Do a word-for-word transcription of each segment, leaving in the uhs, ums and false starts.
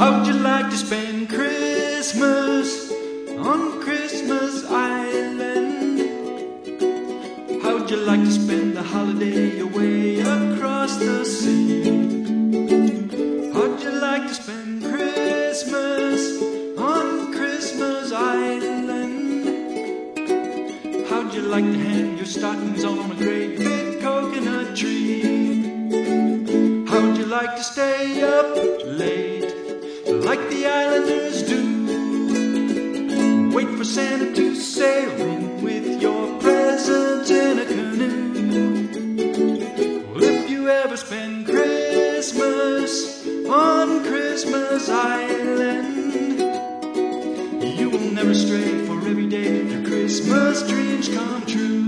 How'd you like to spend Christmas on Christmas Island? How'd you like to spend the holiday away across the sea? How'd you like to spend Christmas on Christmas Island? How'd you like to hang your stockings on a great big coconut tree? How'd you like to stay up late like the islanders do? Wait for Santa to sail in with your presents in a canoe. Well, if you ever spend Christmas on Christmas Island, you will never stray, for every day your Christmas dreams come true.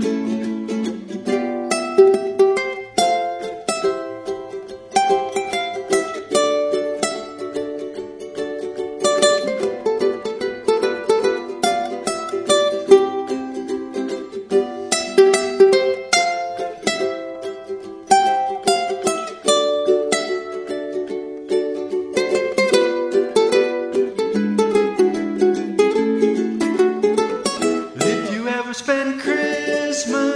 Spend Christmas